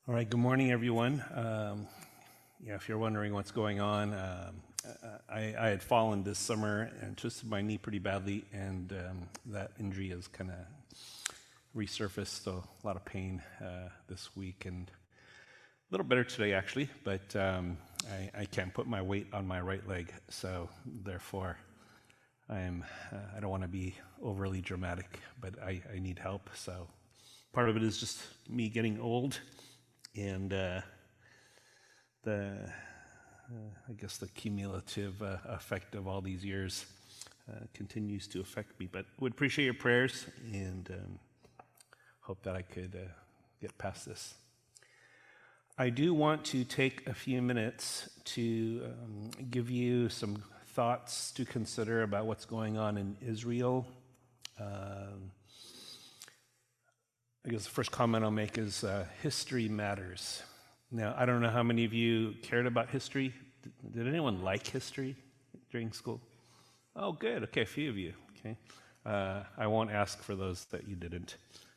All right, good morning, everyone. If you're wondering what's going on, I had fallen this summer and twisted my knee pretty badly, and that injury has kind of resurfaced, so a lot of pain this week, and a little better today, actually, but I can't put my weight on my right leg, so therefore I don't want to be overly dramatic, but I need help, so part of it is just me getting old, and I guess the cumulative effect of all these years continues to affect me. But would appreciate your prayers and hope that I could get past this. I do want to take a few minutes to give you some thoughts to consider about what's going on in Israel. I guess the first comment I'll make is history matters. Now, I don't know how many of you cared about history. Did anyone like history during school? Oh, good. Okay, a few of you. Okay, I won't ask for those that you didn't.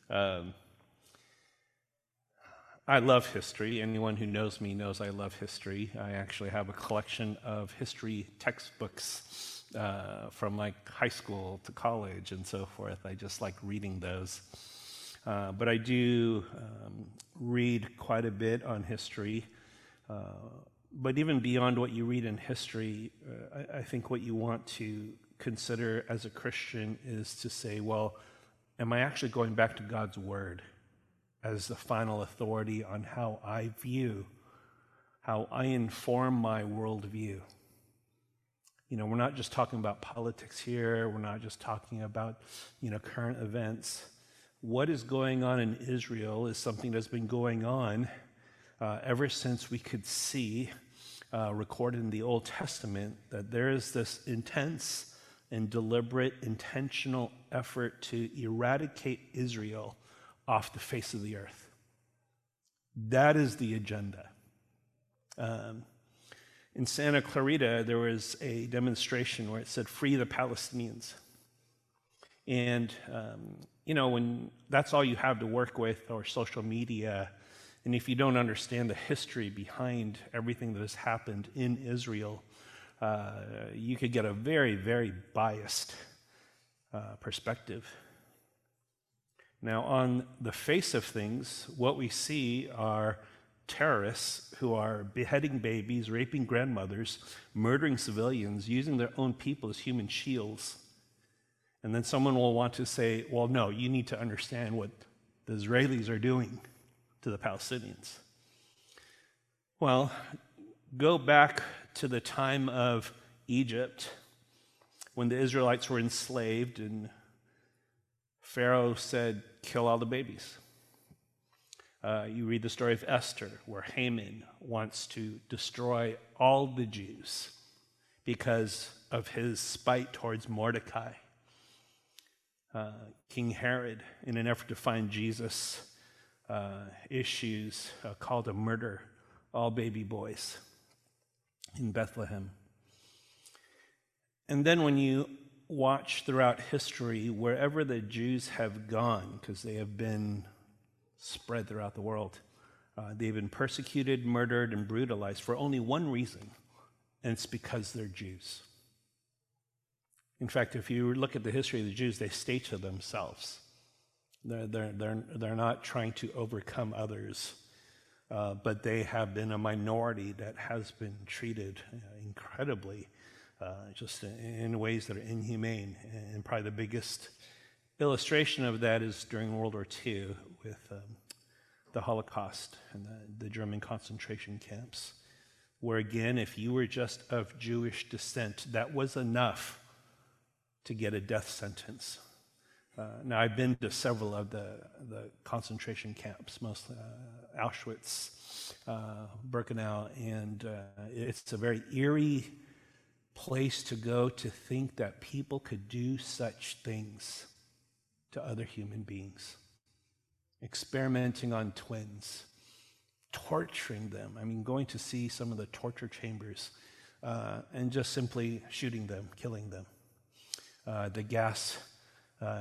I love history. Anyone who knows me knows I love history. I actually have a collection of history textbooks from like high school to college and so forth. I just like reading those. But I do read quite a bit on history. But even beyond what you read in history, I think what you want to consider as a Christian is to say, well, am I actually going back to God's Word as the final authority on how I view, how I inform my worldview? You know, we're not just talking about politics here. We're not just talking about, current events. What is going on in Israel is something that's been going on ever since we could see, recorded in the Old Testament, that there is this intense and deliberate, intentional effort to eradicate Israel off the face of the earth. That is the agenda. In Santa Clarita, there was a demonstration where it said, "Free the Palestinians." And, when that's all you have to work with, or social media, and if you don't understand the history behind everything that has happened in Israel, you could get a very, very biased perspective. Now, on the face of things, what we see are terrorists who are beheading babies, raping grandmothers, murdering civilians, using their own people as human shields. And then someone will want to say, well, no, you need to understand what the Israelis are doing to the Palestinians. Well, go back to the time of Egypt when the Israelites were enslaved and Pharaoh said, kill all the babies. You read the story of Esther, where Haman wants to destroy all the Jews because of his spite towards Mordecai. King Herod, in an effort to find Jesus, issues a call to murder all baby boys in Bethlehem. And then when you watch throughout history, wherever the Jews have gone, because they have been spread throughout the world, they've been persecuted, murdered, and brutalized for only one reason, and it's because they're Jews. In fact, if you look at the history of the Jews, they stay to themselves. They're not trying to overcome others, but they have been a minority that has been treated incredibly, just in ways that are inhumane. And probably the biggest illustration of that is during World War II with the Holocaust and the German concentration camps, where again, if you were just of Jewish descent, that was enough to get a death sentence. Now, I've been to several of the concentration camps, mostly Auschwitz, Birkenau, and it's a very eerie place to go to think that people could do such things to other human beings. Experimenting on twins, torturing them. I mean, going to see some of the torture chambers and just simply shooting them, killing them. The gas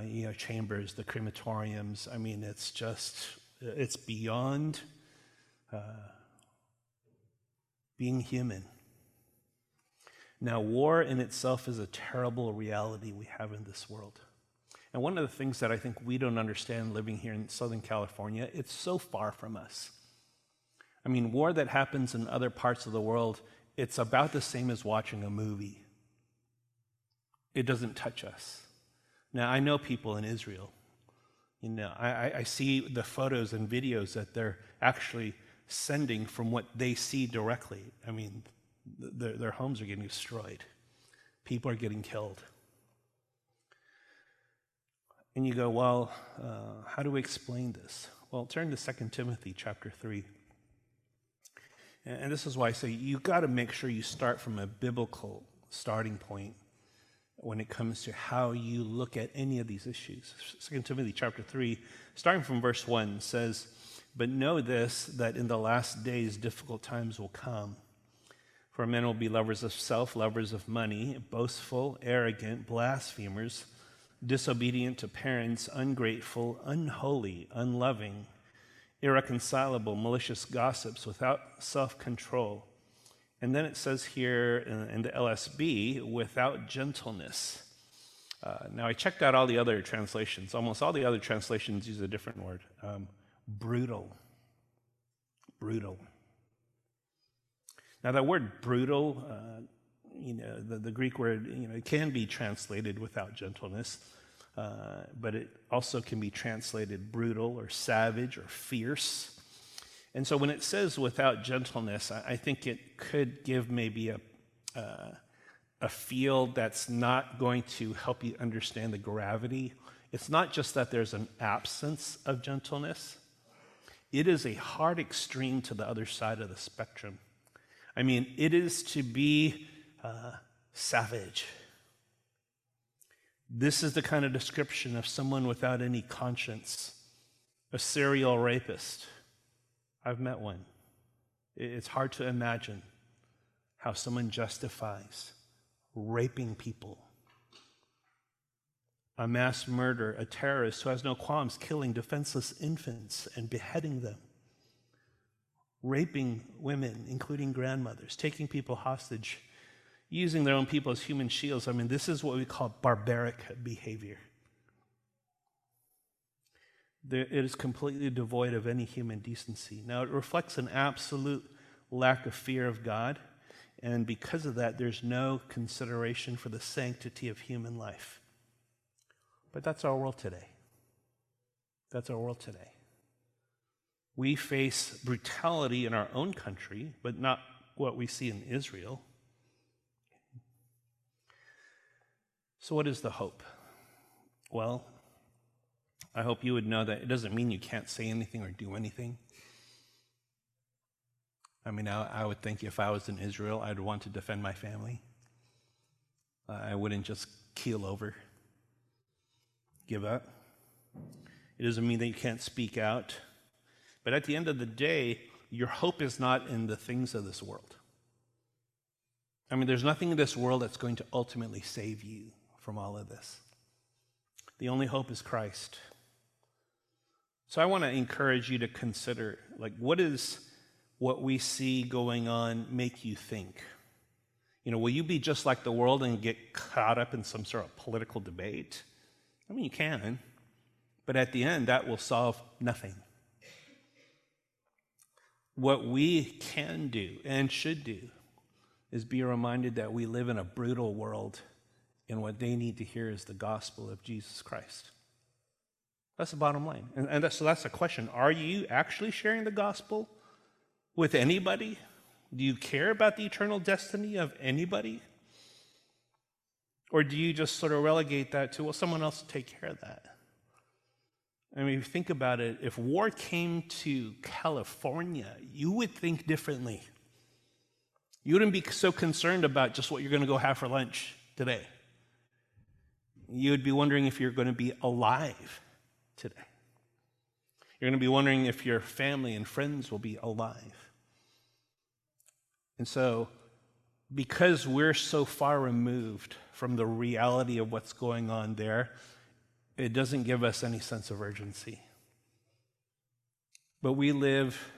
chambers, the crematoriums. I mean, it's beyond being human. Now, war in itself is a terrible reality we have in this world. And one of the things that I think we don't understand living here in Southern California, it's so far from us. I mean, war that happens in other parts of the world, it's about the same as watching a movie. It doesn't touch us. Now, I know people in Israel. You know, I see the photos and videos that they're actually sending from what they see directly. I mean, their homes are getting destroyed. People are getting killed. And you go, well, how do we explain this? Well, turn to 2 Timothy chapter 3. And this is why I say you've got to make sure you start from a biblical starting point when it comes to how you look at any of these issues. 2 Timothy chapter 3, starting from verse 1, says, "But know this, that in the last days difficult times will come. For men will be lovers of self, lovers of money, boastful, arrogant, blasphemers, disobedient to parents, ungrateful, unholy, unloving, irreconcilable, malicious gossips, without self-control." And then it says here in the LSB, without gentleness. Now, I checked out all the other translations. Almost all the other translations use a different word. Brutal. Brutal. Now, that word brutal, the Greek word, it can be translated without gentleness, but it also can be translated brutal or savage or fierce. And so when it says without gentleness, I think it could give maybe a feel that's not going to help you understand the gravity. It's not just that there's an absence of gentleness. It is a hard extreme to the other side of the spectrum. I mean, it is to be savage. This is the kind of description of someone without any conscience, a serial rapist. I've met one. It's hard to imagine how someone justifies raping people. A mass murderer, a terrorist who has no qualms killing defenseless infants and beheading them. Raping women, including grandmothers, taking people hostage, using their own people as human shields. I mean, this is what we call barbaric behavior. It is completely devoid of any human decency. Now, it reflects an absolute lack of fear of God, and because of that, there's no consideration for the sanctity of human life. But that's our world today. That's our world today. We face brutality in our own country, but not what we see in Israel. So what is the hope? Well, I hope you would know that it doesn't mean you can't say anything or do anything. I mean, I would think if I was in Israel, I'd want to defend my family. I wouldn't just keel over, give up. It doesn't mean that you can't speak out. But at the end of the day, your hope is not in the things of this world. I mean, there's nothing in this world that's going to ultimately save you from all of this. The only hope is Christ. So I want to encourage you to consider, what does what we see going on make you think? Will you be just like the world and get caught up in some sort of political debate? I mean, you can, but at the end, that will solve nothing. What we can do and should do is be reminded that we live in a brutal world, and what they need to hear is the gospel of Jesus Christ. That's the bottom line. So that's the question. Are you actually sharing the gospel with anybody? Do you care about the eternal destiny of anybody? Or do you just sort of relegate that to, well, someone else will take care of that? I mean, if you think about it, if war came to California, you would think differently. You wouldn't be so concerned about just what you're going to go have for lunch today. You would be wondering if you're going to be alive today. You're going to be wondering if your family and friends will be alive. And so, because we're so far removed from the reality of what's going on there, it doesn't give us any sense of urgency. But we live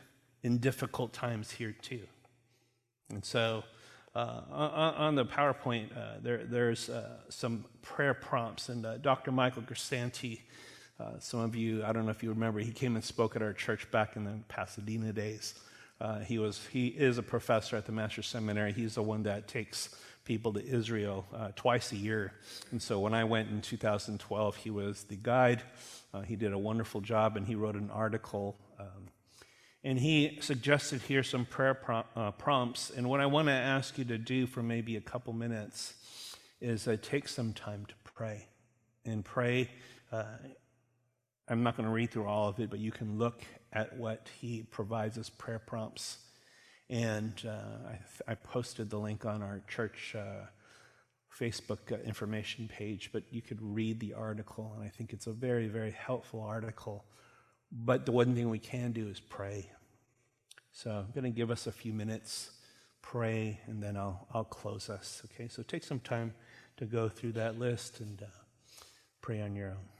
in difficult times here too. And so on the PowerPoint, there's some prayer prompts, and Dr. Michael Grisanti, some of you, I don't know if you remember, he came and spoke at our church back in the Pasadena days. He is a professor at the Master's Seminary. He's the one that takes people to Israel twice a year. And so when I went in 2012, he was the guide. He did a wonderful job, and he wrote an article. And he suggested here some prayer prompts. And what I want to ask you to do for maybe a couple minutes is take some time to pray. And pray, I'm not going to read through all of it, but you can look at what he provides as prayer prompts. And I posted the link on our church Facebook information page, but you could read the article, and I think it's a very, very helpful article. But the one thing we can do is pray. So I'm going to give us a few minutes, pray, and then I'll close us. Okay, so take some time to go through that list and pray on your own.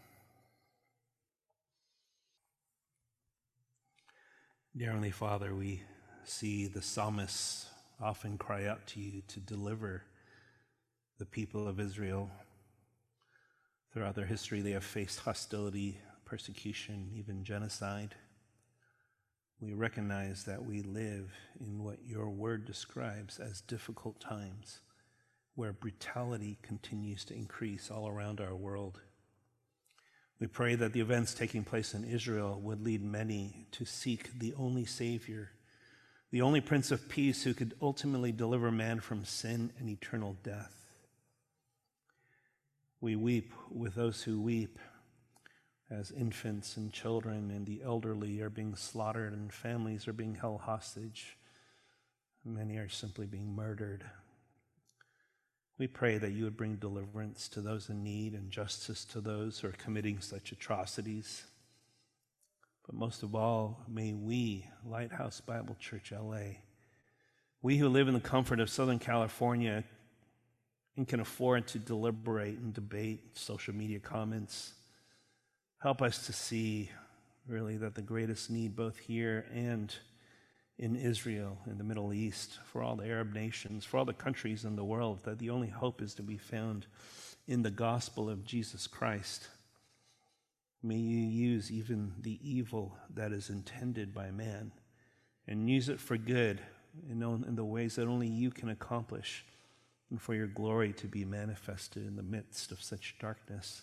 Dear Heavenly Father, we see the psalmists often cry out to you to deliver the people of Israel. Throughout their history, they have faced hostility, persecution, even genocide. We recognize that we live in what your word describes as difficult times, where brutality continues to increase all around our world. We pray that the events taking place in Israel would lead many to seek the only Savior, the only Prince of Peace who could ultimately deliver man from sin and eternal death. We weep with those who weep, as infants and children and the elderly are being slaughtered and families are being held hostage. Many are simply being murdered. We pray that you would bring deliverance to those in need and justice to those who are committing such atrocities. But most of all, may we, Lighthouse Bible Church LA, we who live in the comfort of Southern California and can afford to deliberate and debate social media comments, help us to see really that the greatest need both here and in Israel, in the Middle East, for all the Arab nations, for all the countries in the world, that the only hope is to be found in the gospel of Jesus Christ. May you use even the evil that is intended by man and use it for good in the ways that only you can accomplish, and for your glory to be manifested in the midst of such darkness.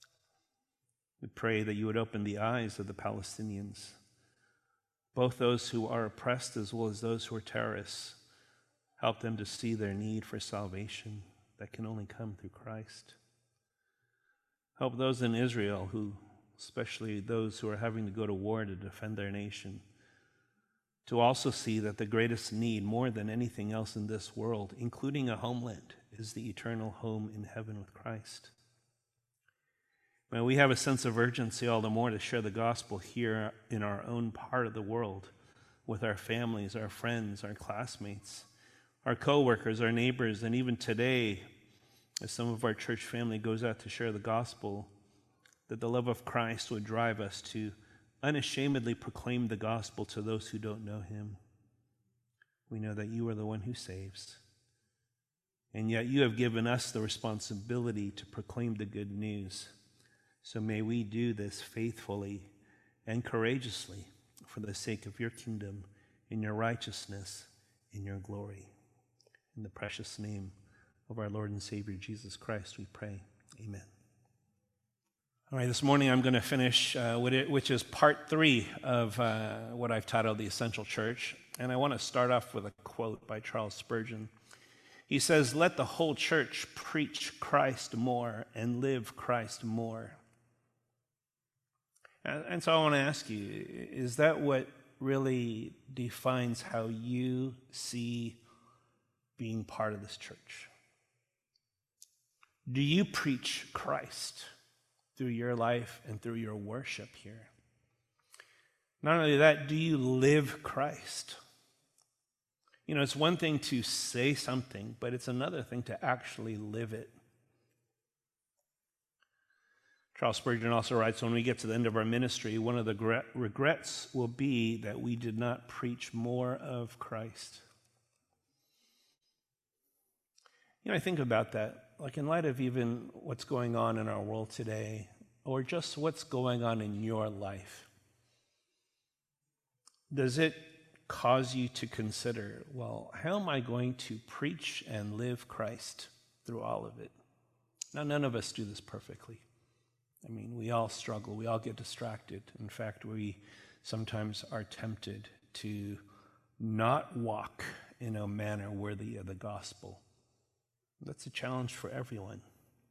We pray that you would open the eyes of the Palestinians, both those who are oppressed as well as those who are terrorists. Help them to see their need for salvation that can only come through Christ. Help those in Israel who, especially those who are having to go to war to defend their nation, to also see that the greatest need, more than anything else in this world, including a homeland, is the eternal home in heaven with Christ. May we have a sense of urgency all the more to share the gospel here in our own part of the world with our families, our friends, our classmates, our co-workers, our neighbors, and even today, as some of our church family goes out to share the gospel, that the love of Christ would drive us to unashamedly proclaim the gospel to those who don't know him. We know that you are the one who saves, and yet you have given us the responsibility to proclaim the good news. So may we do this faithfully and courageously for the sake of your kingdom, in your righteousness, in your glory. In the precious name of our Lord and Savior Jesus Christ, we pray. Amen. All right, this morning I'm going to finish with it, which is part 3 of what I've titled The Essential Church. And I want to start off with a quote by Charles Spurgeon. He says, "Let the whole church preach Christ more and live Christ more." And so I want to ask you, is that what really defines how you see being part of this church? Do you preach Christ through your life and through your worship here? Not only that, do you live Christ? You know, it's one thing to say something, but it's another thing to actually live it. Charles Spurgeon also writes, when we get to the end of our ministry, one of the regrets will be that we did not preach more of Christ. I think about that, like in light of even what's going on in our world today, or just what's going on in your life. Does it cause you to consider, well, how am I going to preach and live Christ through all of it? Now, none of us do this perfectly. We all struggle. We all get distracted. In fact, we sometimes are tempted to not walk in a manner worthy of the gospel. That's a challenge for everyone.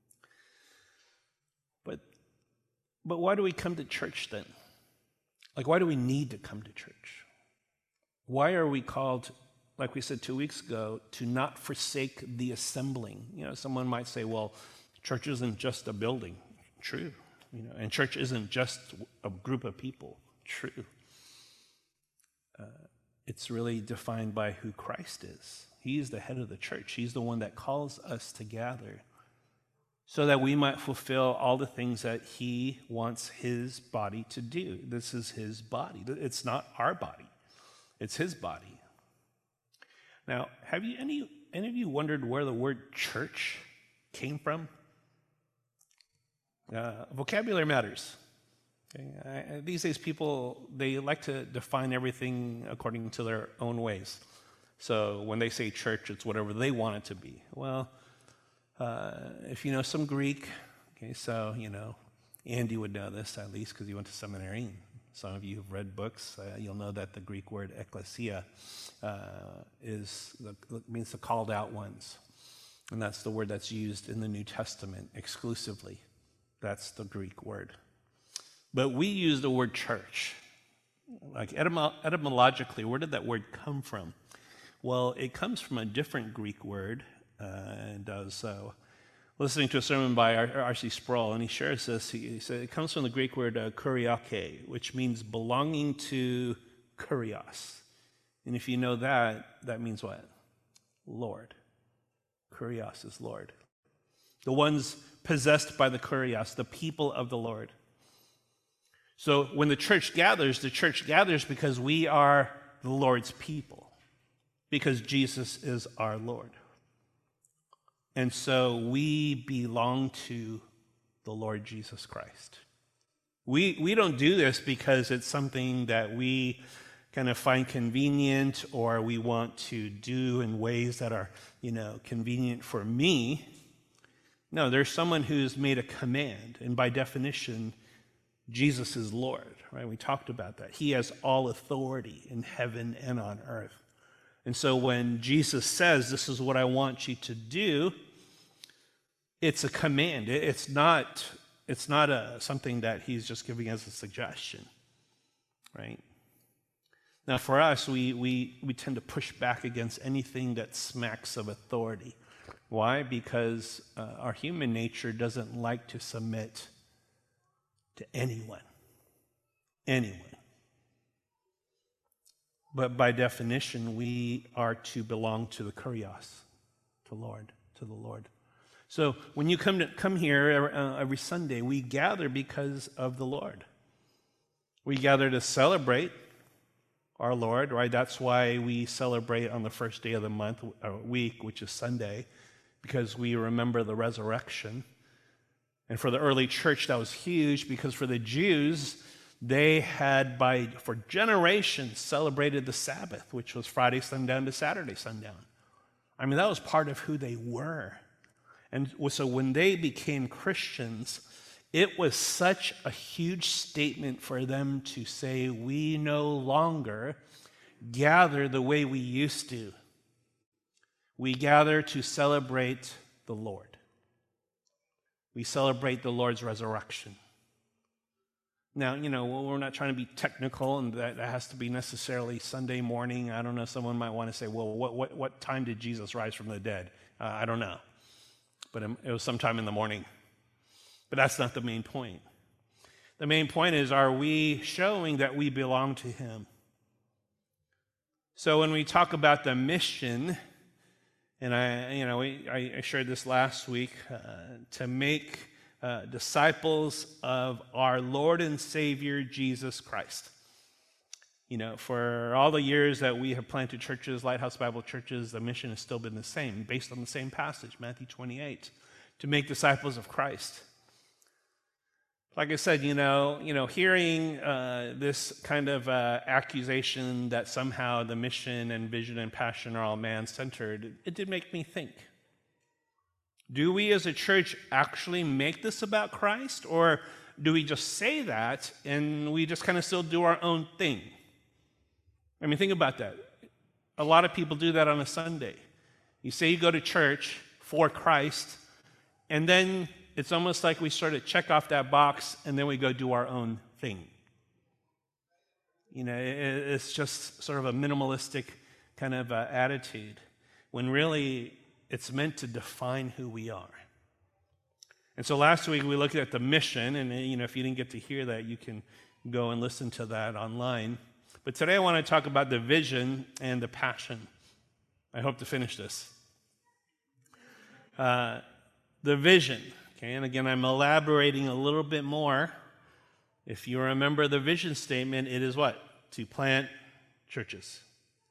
But why do we come to church then? Like, why do we need to come to church? Why are we called, like we said 2 weeks ago, to not forsake the assembling? Someone might say, well, church isn't just a building. True. And church isn't just a group of people. True. It's really defined by who Christ is. He is the head of the church. He's the one that calls us to gather so that we might fulfill all the things that he wants his body to do. This is his body. It's not our body. It's his body. Now, have you any of you wondered where the word church came from? Vocabulary matters. Okay? These days, people, they like to define everything according to their own ways. So when they say church, it's whatever they want it to be. Well, if you know some Greek, okay, so, Andy would know this at least because he went to seminary. Some of you who've read books, you'll know that the Greek word ekklesia means the called out ones. And that's the word that's used in the New Testament exclusively. That's the Greek word. But we use the word church. Like etymologically, where did that word come from? Well, it comes from a different Greek word. Listening to a sermon by R.C. Sproul, and he shares this. He said it comes from the Greek word kuriake, which means belonging to kurios. And if you know that, that means what? Lord. Kurios is Lord. The ones possessed by the kurios, the people of the Lord. So when the church gathers because we are the Lord's people, because Jesus is our Lord. And so we belong to the Lord Jesus Christ. We don't do this because it's something that we kind of find convenient or we want to do in ways that are, convenient for me. No, there's someone who's made a command, and by definition, Jesus is Lord, right? We talked about that. He has all authority in heaven and on earth. And so when Jesus says, this is what I want you to do, it's a command. It's not something that he's just giving as a suggestion, right? Now, for us, we tend to push back against anything that smacks of authority. Why? Because our human nature doesn't like to submit to anyone. But by definition, we are to belong to the kurios, to the Lord. So when you come here every Sunday, we gather because of the Lord. We gather to celebrate our Lord, right? That's why we celebrate on the first day of the month or week, which is Sunday, because we remember the resurrection. And for the early church, that was huge because for the Jews, they had for generations celebrated the Sabbath, which was Friday sundown to Saturday sundown. That was part of who they were. And so when they became Christians, it was such a huge statement for them to say, we no longer gather the way we used to. We gather to celebrate the Lord. We celebrate the Lord's resurrection. Now, we're not trying to be technical, and that has to be necessarily Sunday morning. I don't know, someone might want to say, well, what time did Jesus rise from the dead? I don't know. But it was sometime in the morning. But that's not the main point. The main point is, are we showing that we belong to him? So when we talk about the mission, and I shared this last week, to make disciples of our Lord and Savior, Jesus Christ. You know, for all the years that we have planted churches, Lighthouse Bible churches, the mission has still been the same, based on the same passage, Matthew 28, to make disciples of Christ. Like I said, hearing this kind of accusation that somehow the mission and vision and passion are all man-centered, it did make me think. Do we as a church actually make this about Christ, or do we just say that and we just kind of still do our own thing? I mean, think about that. A lot of people do that on a Sunday. You say you go to church for Christ, and then it's almost like we sort of check off that box, and then we go do our own thing. You know, it's just sort of a minimalistic kind of attitude, when really it's meant to define who we are. And so last week we looked at the mission, and if you didn't get to hear that, you can go and listen to that online. But today I want to talk about the vision and the passion. I hope to finish this. The vision, okay, and again I'm elaborating a little bit more. If you remember the vision statement, it is what? To plant churches.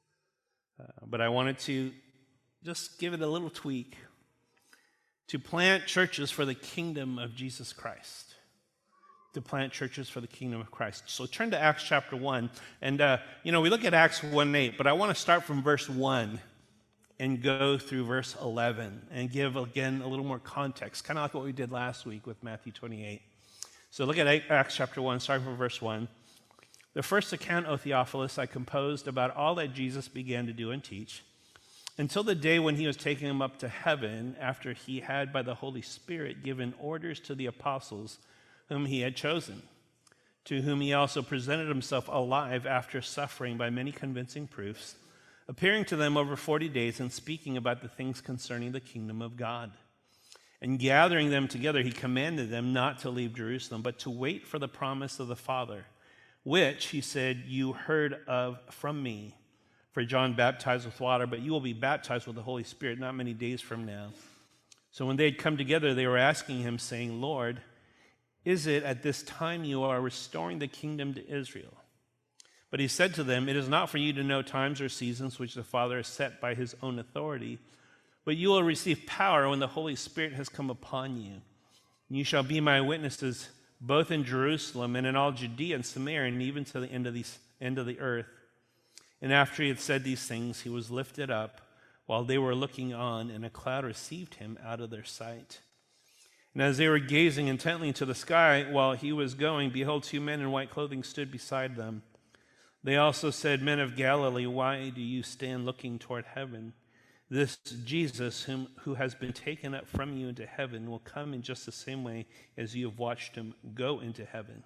But I wanted to just give it a little tweak. To plant churches for the kingdom of Jesus Christ. To plant churches for the kingdom of Christ. So turn to Acts chapter 1. And, we look at Acts 1:8, but I want to start from verse 1 and go through verse 11 and give, again, a little more context, kind of like what we did last week with Matthew 28. So look at Acts chapter 1, starting from verse 1. The first account, O Theophilus, I composed about all that Jesus began to do and teach, until the day when he was taking him up to heaven, after he had, by the Holy Spirit, given orders to the apostles whom he had chosen, to whom he also presented himself alive after suffering by many convincing proofs, appearing to them over 40 days and speaking about the things concerning the kingdom of God. And gathering them together, he commanded them not to leave Jerusalem, but to wait for the promise of the Father, which, he said, you heard of from me. For John baptized with water, but you will be baptized with the Holy Spirit not many days from now. So when they had come together, they were asking him, saying, Lord, is it at this time you are restoring the kingdom to Israel? But he said to them, it is not for you to know times or seasons which the Father has set by his own authority, but you will receive power when the Holy Spirit has come upon you. And you shall be my witnesses both in Jerusalem and in all Judea and Samaria and even to the end of the earth. And after he had said these things, he was lifted up while they were looking on, and a cloud received him out of their sight. And as they were gazing intently into the sky while he was going, behold, 2 men in white clothing stood beside them. They also said, Men of Galilee, why do you stand looking toward heaven? This Jesus, who has been taken up from you into heaven, will come in just the same way as you have watched him go into heaven.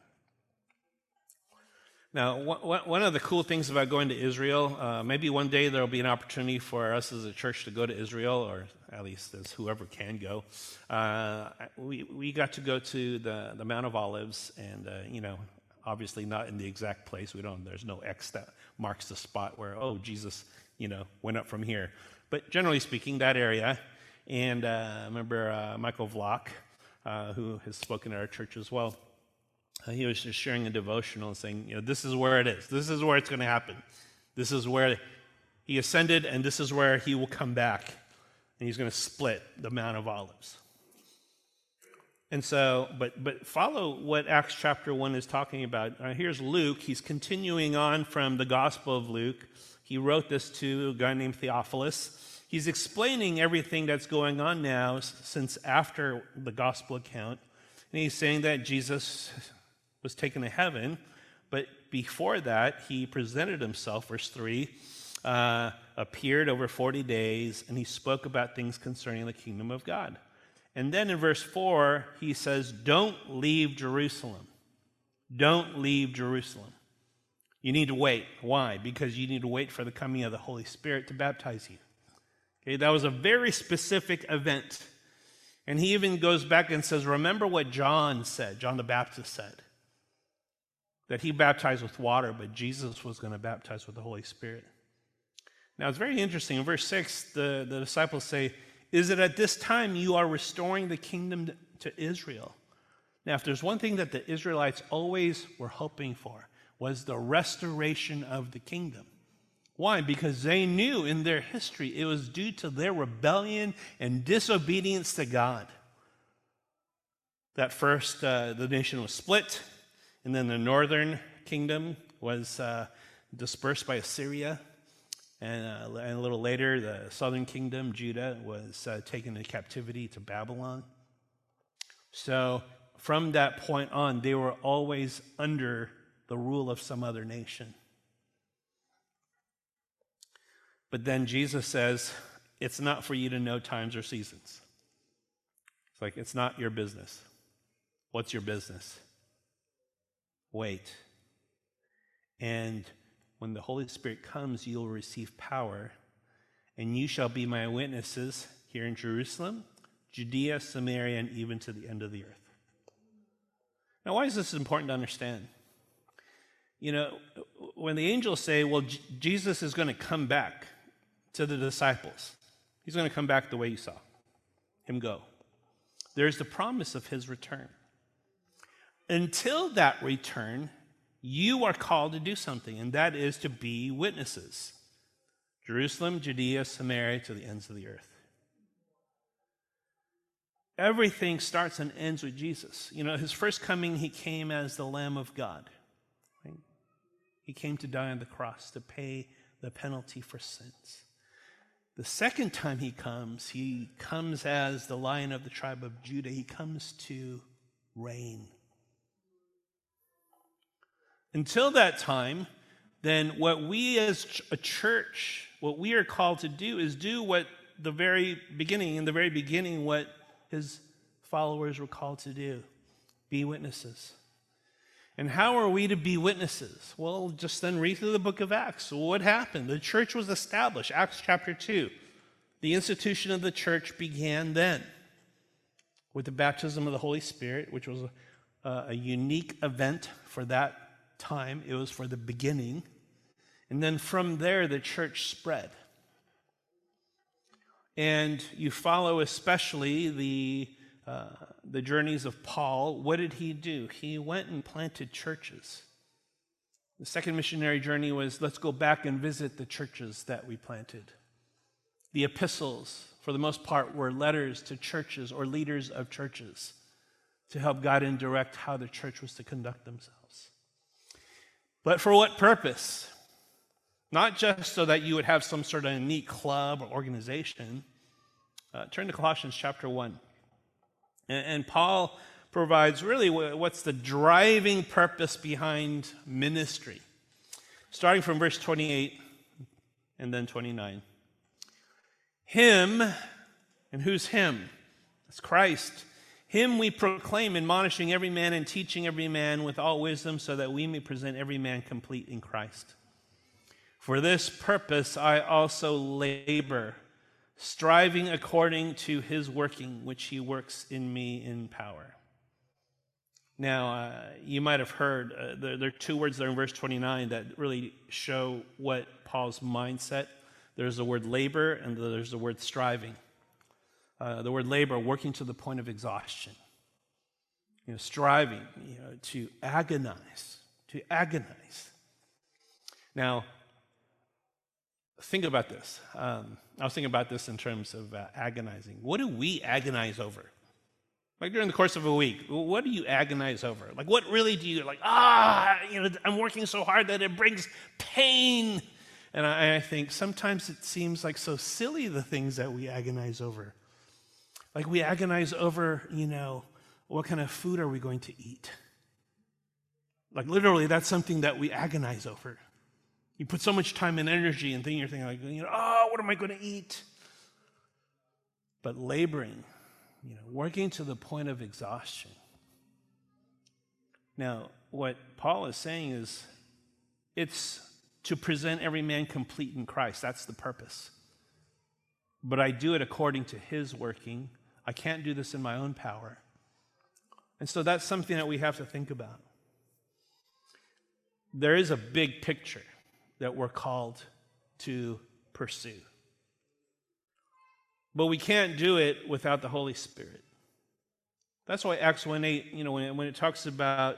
Now, one of the cool things about going to Israel, maybe one day there will be an opportunity for us as a church to go to Israel, or at least as whoever can go. We got to go to the Mount of Olives, and obviously not in the exact place. There's no X that marks the spot where Jesus went up from here. But generally speaking, that area. And I remember Michael Vlock, who has spoken at our church as well. He was just sharing a devotional and saying, this is where it is. This is where it's going to happen. This is where he ascended, and this is where he will come back. And he's going to split the Mount of Olives. And so, but follow what Acts chapter 1 is talking about. Here's Luke. He's continuing on from the Gospel of Luke. He wrote this to a guy named Theophilus. He's explaining everything that's going on now since after the Gospel account. And he's saying that Jesus was taken to heaven, but before that, he presented himself, verse 3, appeared over 40 days, and he spoke about things concerning the kingdom of God. And then in verse 4, he says, don't leave Jerusalem. Don't leave Jerusalem. You need to wait. Why? Because you need to wait for the coming of the Holy Spirit to baptize you. Okay, that was a very specific event. And he even goes back and says, remember what John said, John the Baptist said, that he baptized with water, but Jesus was going to baptize with the Holy Spirit. Now, it's very interesting. In verse 6, the disciples say, is it at this time you are restoring the kingdom to Israel? Now, if there's one thing that the Israelites always were hoping for, was the restoration of the kingdom. Why? Because they knew in their history it was due to their rebellion and disobedience to God that first the nation was split, and then the northern kingdom was dispersed by Assyria, and a little later the southern kingdom, Judah, was taken into captivity to Babylon. So from that point on, they were always under the rule of some other nation. But then Jesus says, it's not for you to know times or seasons. It's like, it's not your business. What's your business? Wait. And when the Holy Spirit comes, you'll receive power, and you shall be my witnesses here in Jerusalem, Judea, Samaria, and even to the end of the earth. Now, why is this important to understand? You know, when the angels say, well, Jesus is going to come back to the disciples, he's going to come back the way you saw him go. There's the promise of his return. Until that return, you are called to do something, and that is to be witnesses. Jerusalem, Judea, Samaria, to the ends of the earth. Everything starts and ends with Jesus. You know, his first coming, he came as the Lamb of God. Right? He came to die on the cross to pay the penalty for sins. The second time he comes as the Lion of the tribe of Judah. He comes to reign. Until that time, then what we as a church, what we are called to do is do what in the very beginning, what his followers were called to do. Be witnesses. And how are we to be witnesses? Well, just then read through the book of Acts. What happened? The church was established. Acts chapter 2. The institution of the church began then with the baptism of the Holy Spirit, which was a unique event for that time. It was for the beginning. And then from there, the church spread. And you follow especially the journeys of Paul. What did he do? He went and planted churches. The second missionary journey was, let's go back and visit the churches that we planted. The epistles, for the most part, were letters to churches or leaders of churches to help guide and direct how the church was to conduct themselves. But for what purpose? Not just so that you would have some sort of neat club or organization. Turn to Colossians chapter 1. And Paul provides really what's the driving purpose behind ministry. Starting from verse 28 and then 29. Him, and who's him? It's Christ. Him we proclaim, admonishing every man and teaching every man with all wisdom, so that we may present every man complete in Christ. For this purpose I also labor, striving according to his working, which he works in me in power. Now, you might have heard, there are two words there in verse 29 that really show what Paul's mindset. There's the word labor and there's the word striving. The word labor, working to the point of exhaustion. You know, striving, to agonize, Now, think about this. I was thinking about this in terms of agonizing. What do we agonize over? Like during the course of a week, what do you agonize over? Like what really do you, I'm working so hard that it brings pain. And I think sometimes it seems like so silly, the things that we agonize over. Like we agonize over, what kind of food are we going to eat? Like literally, that's something that we agonize over. You put so much time and energy and you're thinking like, what am I going to eat? But laboring, working to the point of exhaustion. Now, what Paul is saying is, it's to present every man complete in Christ. That's the purpose. But I do it according to his working. I can't do this in my own power. And so that's something that we have to think about. There is a big picture that we're called to pursue. But we can't do it without the Holy Spirit. That's why Acts 1:8, when it talks about,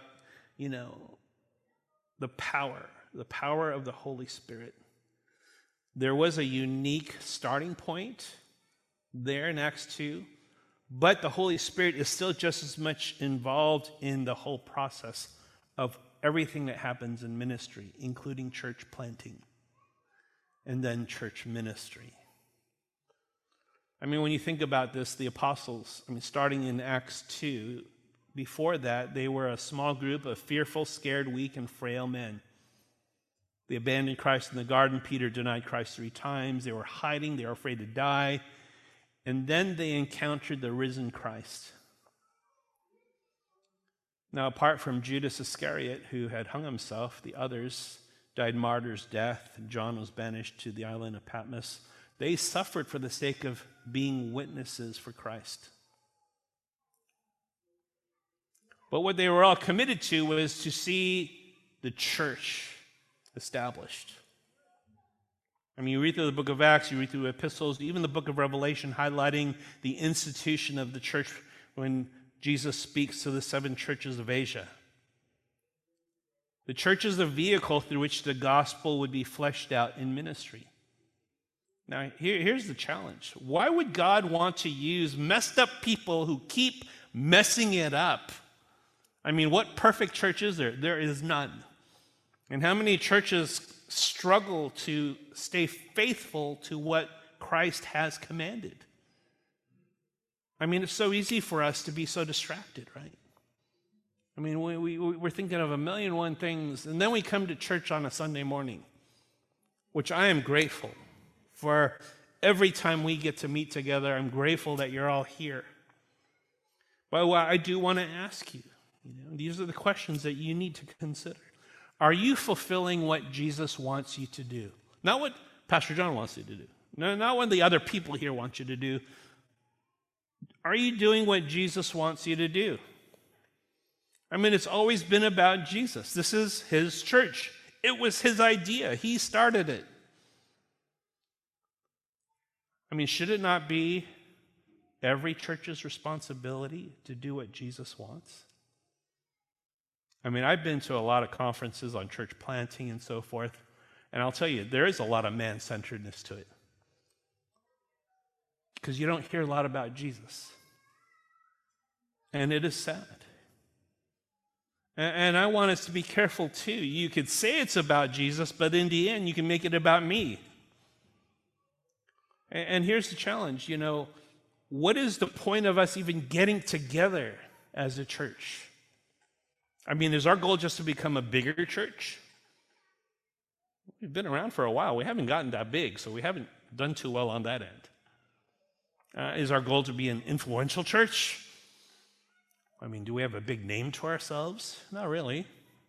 the power of the Holy Spirit, there was a unique starting point there in Acts 2, but the Holy Spirit is still just as much involved in the whole process of everything that happens in ministry, including church planting and then church ministry. When you think about this, the apostles, starting in Acts 2, before that, they were a small group of fearful, scared, weak, and frail men. They abandoned Christ in the garden. Peter denied Christ 3 times. They were hiding. They were afraid to die. And then they encountered the risen Christ. Now, apart from Judas Iscariot, who had hung himself, the others died martyrs' death. John was banished to the island of Patmos. They suffered for the sake of being witnesses for Christ. But what they were all committed to was to see the church established. You read through the book of Acts, you read through epistles, even the book of Revelation, highlighting the institution of the church when Jesus speaks to the 7 churches of Asia. The church is the vehicle through which the gospel would be fleshed out in ministry. Now, here's the challenge. Why would God want to use messed up people who keep messing it up? What perfect church is there? There is none. And how many churches struggle to stay faithful to what Christ has commanded? It's so easy for us to be so distracted, right? We're thinking of 1,000,001 things, and then we come to church on a Sunday morning, which I am grateful for. Every time we get to meet together, I'm grateful that you're all here. But what I do want to ask you, these are the questions that you need to consider. Are you fulfilling what Jesus wants you to do? Not what Pastor John wants you to do. No, not what the other people here want you to do. Are you doing what Jesus wants you to do? It's always been about Jesus. This is his church. It was his idea. He started it. Should it not be every church's responsibility to do what Jesus wants? I've been to a lot of conferences on church planting and so forth, and I'll tell you, there is a lot of man-centeredness to it. Because you don't hear a lot about Jesus. And it is sad. And I want us to be careful too. You could say it's about Jesus, but in the end, you can make it about me. And here's the challenge, what is the point of us even getting together as a church? Is our goal just to become a bigger church? We've been around for a while. We haven't gotten that big, so we haven't done too well on that end. Is our goal to be an influential church? Do we have a big name to ourselves? Not really.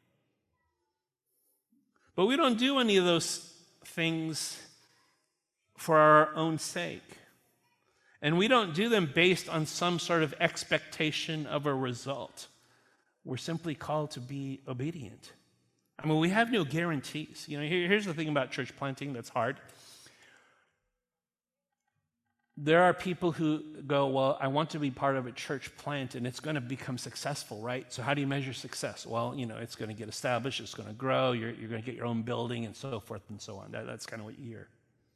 But we don't do any of those things for our own sake. And we don't do them based on some sort of expectation of a result. We're simply called to be obedient. We have no guarantees. Here's the thing about church planting that's hard. There are people who go, well, I want to be part of a church plant, and it's going to become successful, right? So how do you measure success? Well, it's going to get established, it's going to grow, you're going to get your own building, and so forth and so on. That's kind of what you hear.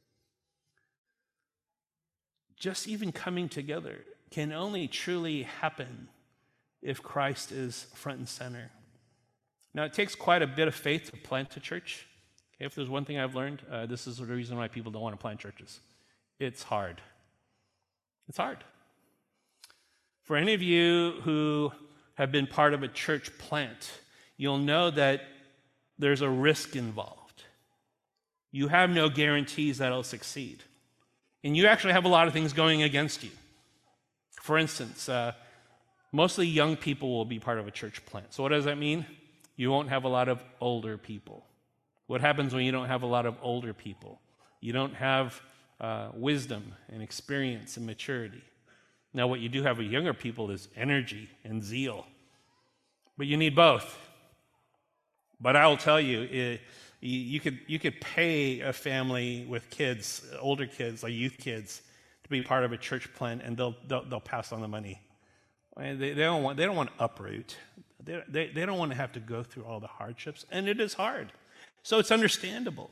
Just even coming together can only truly happen if Christ is front and center. Now, it takes quite a bit of faith to plant a church. Okay, if there's one thing I've learned, this is the reason why people don't want to plant churches. It's hard. It's hard. For any of you who have been part of a church plant, you'll know that there's a risk involved. You have no guarantees that it'll succeed. And you actually have a lot of things going against you. For instance, mostly young people will be part of a church plant. So what does that mean? You won't have a lot of older people. What happens when you don't have a lot of older people? You don't have wisdom and experience and maturity. Now, what you do have with younger people is energy and zeal. But you need both. But I will tell you, you could pay a family with kids, older kids, like youth kids, to be part of a church plant, and they'll pass on the money. They don't want to uproot. They don't want to have to go through all the hardships, and it is hard. So it's understandable.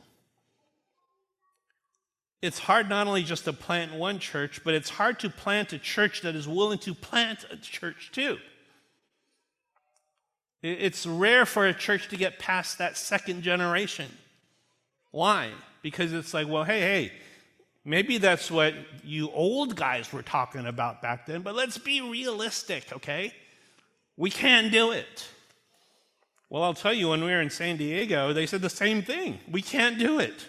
It's hard not only just to plant one church, but it's hard to plant a church that is willing to plant a church too. It's rare for a church to get past that second generation. Why? Because it's like, well, hey, maybe that's what you old guys were talking about back then, but let's be realistic, okay? We can't do it. Well, I'll tell you, when we were in San Diego, they said the same thing. We can't do it.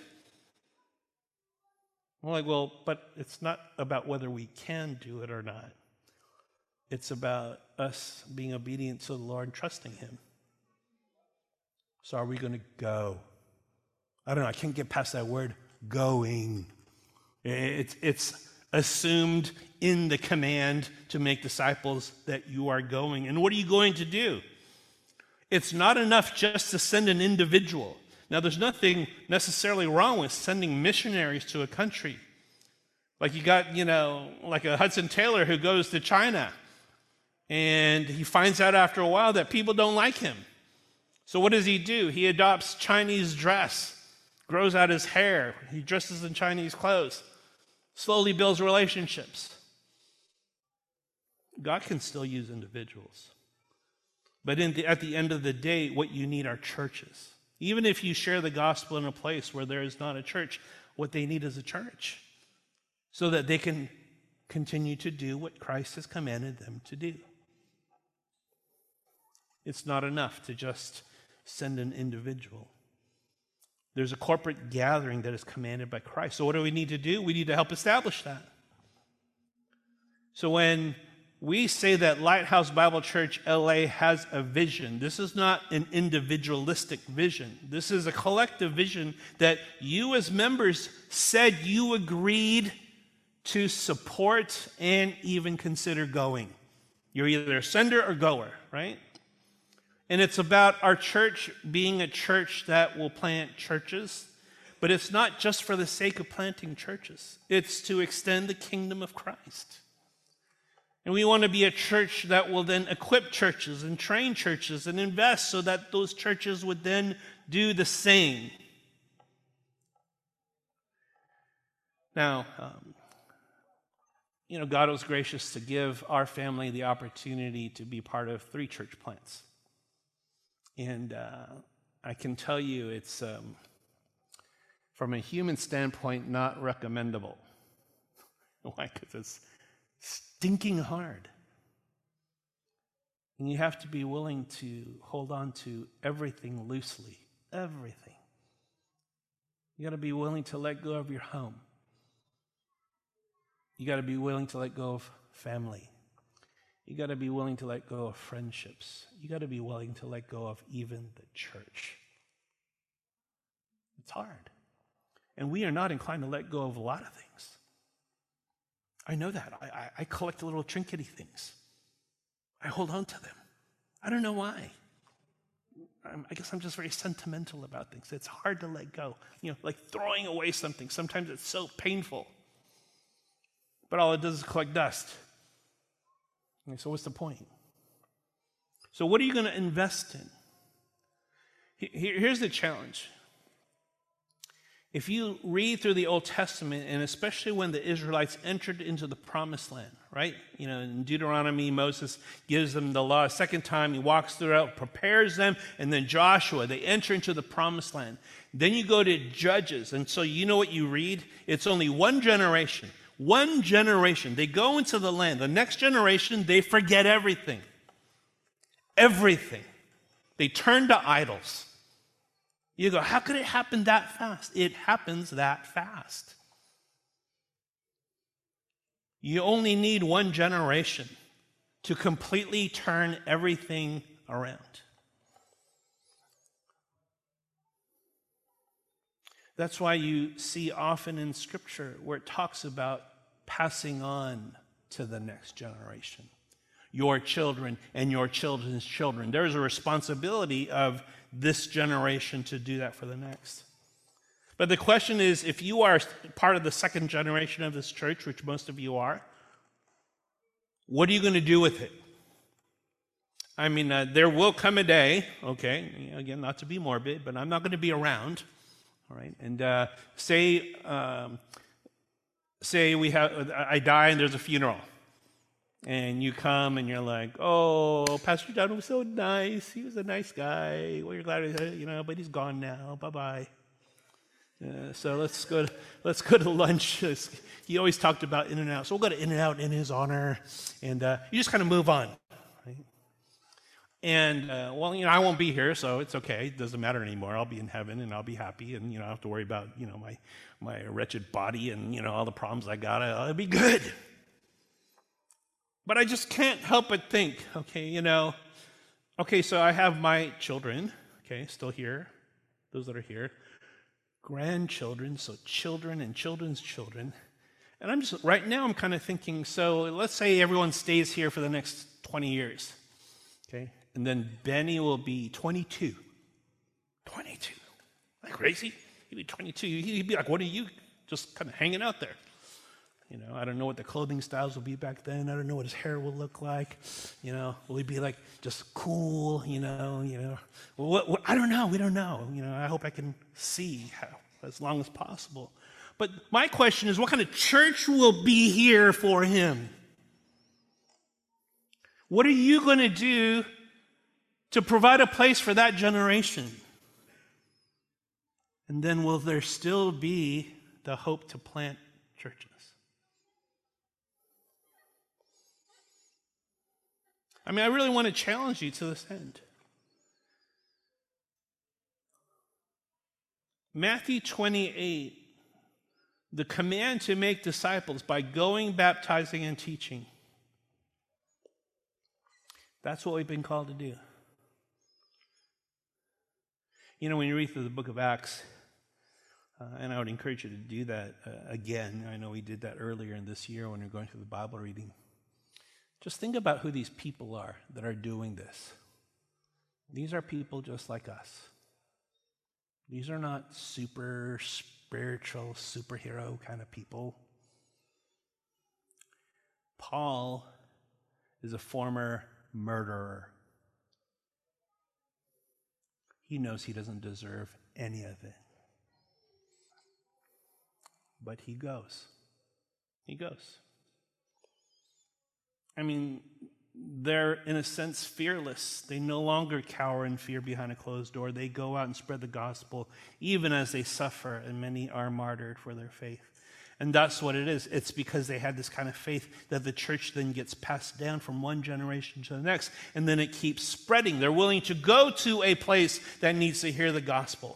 We're like, well, but it's not about whether we can do it or not. It's about us being obedient to the Lord and trusting Him. So are we going to go? I don't know. I can't get past that word, going. It's assumed in the command to make disciples that you are going. And what are you going to do? It's not enough just to send an individual. Now, there's nothing necessarily wrong with sending missionaries to a country. Like you got, like a Hudson Taylor who goes to China, and he finds out after a while that people don't like him. So what does he do? He adopts Chinese dress, grows out his hair, he dresses in Chinese clothes, slowly builds relationships. God can still use individuals. But at the end of the day, what you need are churches. Even if you share the gospel in a place where there is not a church, what they need is a church so that they can continue to do what Christ has commanded them to do. It's not enough to just send an individual. There's a corporate gathering that is commanded by Christ. So what do we need to do? We need to help establish that. So when we say that Lighthouse Bible Church LA has a vision, this is not an individualistic vision. This is a collective vision that you as members said you agreed to support and even consider going. You're either a sender or goer, right? And it's about our church being a church that will plant churches, but it's not just for the sake of planting churches. It's to extend the kingdom of Christ. And we want to be a church that will then equip churches and train churches and invest so that those churches would then do the same. Now, God was gracious to give our family the opportunity to be part of 3 church plants. And I can tell you it's, from a human standpoint, not recommendable. Why? Because it's stinking hard. And you have to be willing to hold on to everything loosely. Everything. You got to be willing to let go of your home. You got to be willing to let go of family. You got to be willing to let go of friendships. You got to be willing to let go of even the church. It's hard. And we are not inclined to let go of a lot of things. I know that. I collect little trinkety things. I hold on to them. I don't know why. I guess I'm just very sentimental about things. It's hard to let go. Like throwing away something. Sometimes it's so painful. But all it does is collect dust. So what's the point? So what are you going to invest in? Here's the challenge. If you read through the Old Testament, and especially when the Israelites entered into the Promised Land, right? In Deuteronomy, Moses gives them the law a second time. He walks through it, prepares them, and then Joshua, they enter into the Promised Land. Then you go to Judges, and so you know what you read? It's only one generation. One generation. They go into the land. The next generation, they forget everything. Everything. They turn to idols. You go, how could it happen that fast? It happens that fast. You only need one generation to completely turn everything around. That's why you see often in Scripture where it talks about passing on to the next generation. Your children and your children's children. There's a responsibility of this generation to do that for the next. But the question is, if you are part of the second generation of this church, which most of you are, what are you going to do with it? I mean, there will come a day, okay, again, not to be morbid, but I'm not going to be around, all right? And say I die and there's a funeral, and you come and you're like, oh, Pastor John was so nice. He was a nice guy. We're glad, but he's gone now. Bye-bye. So let's go to lunch. He always talked about In-N-Out, so we'll go to In-N-Out in his honor, and you just kind of move on. And, I won't be here, so it's okay. It doesn't matter anymore. I'll be in heaven, and I'll be happy, and, I don't have to worry about, my wretched body and, all the problems I got. It'll be good. But I just can't help but think, so I have my children, still here, those that are here, grandchildren, so children and children's children. And right now I'm kind of thinking, so let's say everyone stays here for the next 20 years, okay? And then Benny will be 22. 22. Like crazy? He'd be 22. He'd be like, what are you? Just kind of hanging out there. I don't know what the clothing styles will be back then. I don't know what his hair will look like. Will he be like just cool, Well, I don't know. We don't know. I hope I can see as long as possible. But my question is, what kind of church will be here for him? What are you going to do to provide a place for that generation? And then will there still be the hope to plant churches? I really want to challenge you to this end. Matthew 28, the command to make disciples by going, baptizing, and teaching. That's what we've been called to do. When you read through the book of Acts, and I would encourage you to do that again. I know we did that earlier in this year when we were going through the Bible reading. Just think about who these people are that are doing this. These are people just like us. These are not super spiritual, superhero kind of people. Paul is a former murderer. He knows he doesn't deserve any of it. But he goes. He goes. They're, in a sense, fearless. They no longer cower in fear behind a closed door. They go out and spread the gospel, even as they suffer, and many are martyred for their faith. And that's what it is. It's because they had this kind of faith that the church then gets passed down from one generation to the next, and then it keeps spreading. They're willing to go to a place that needs to hear the gospel.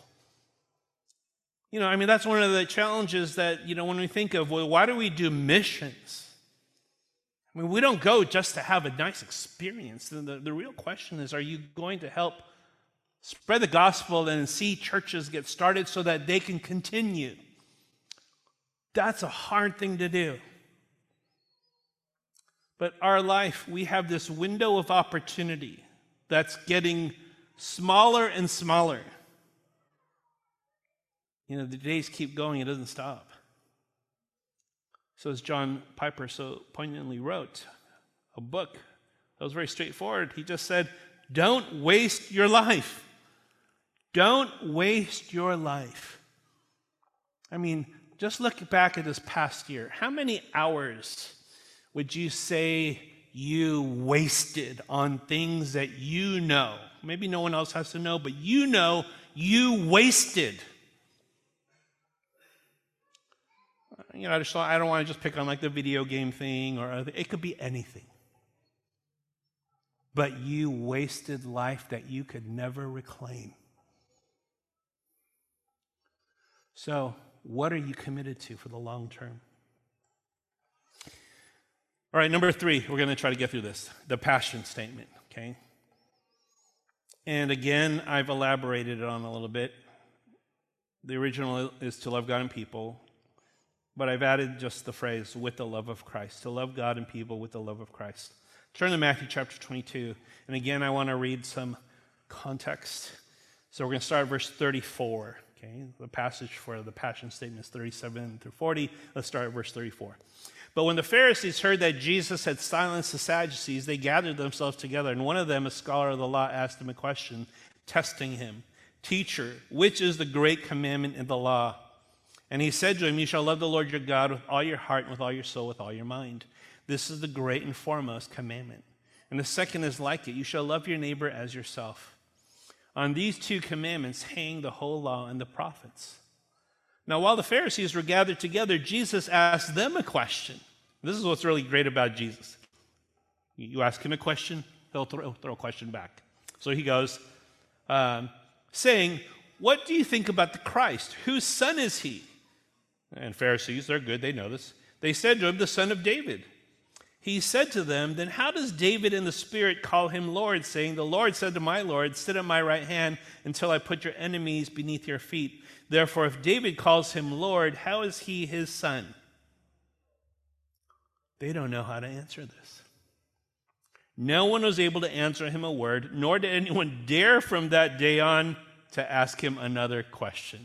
That's one of the challenges that, when we think of, well, why do we do missions? We don't go just to have a nice experience. The real question is, are you going to help spread the gospel and see churches get started so that they can continue? That's a hard thing to do. But our life, we have this window of opportunity that's getting smaller and smaller. The days keep going, it doesn't stop. So as John Piper so poignantly wrote, a book that was very straightforward. He just said, don't waste your life. Don't waste your life. Just look back at this past year. How many hours would you say you wasted on things that maybe no one else has to know, but you wasted? I don't want to just pick on the video game thing, or it could be anything. But you wasted life that you could never reclaim. So, what are you committed to for the long term? All right, number 3, we're going to try to get through this. The passion statement, okay? And again, I've elaborated on it a little bit. The original is to love God and people. But I've added just the phrase, with the love of Christ, to love God and people with the love of Christ. Turn to Matthew chapter 22. And again, I want to read some context. So we're going to start at verse 34. Okay, the passage for the Passion Statement is 37 through 40. Let's start at verse 34. But when the Pharisees heard that Jesus had silenced the Sadducees, they gathered themselves together, and one of them, a scholar of the law, asked him a question, testing him. Teacher, which is the great commandment in the law? And he said to him, you shall love the Lord your God with all your heart, and with all your soul, with all your mind. This is the great and foremost commandment. And the second is like it. You shall love your neighbor as yourself. On these two commandments hang the whole law and the prophets. Now, while the Pharisees were gathered together, Jesus asked them a question. This is what's really great about Jesus. You ask him a question, he'll throw a question back. So he goes, saying, what do you think about the Christ? Whose son is he? And Pharisees, they're good, they know this. They said to him, the son of David. He said to them, then how does David in the Spirit call him Lord, saying, the Lord said to my Lord, sit at my right hand until I put your enemies beneath your feet. Therefore, if David calls him Lord, how is he his son? They don't know how to answer this. No one was able to answer him a word, nor did anyone dare from that day on to ask him another question.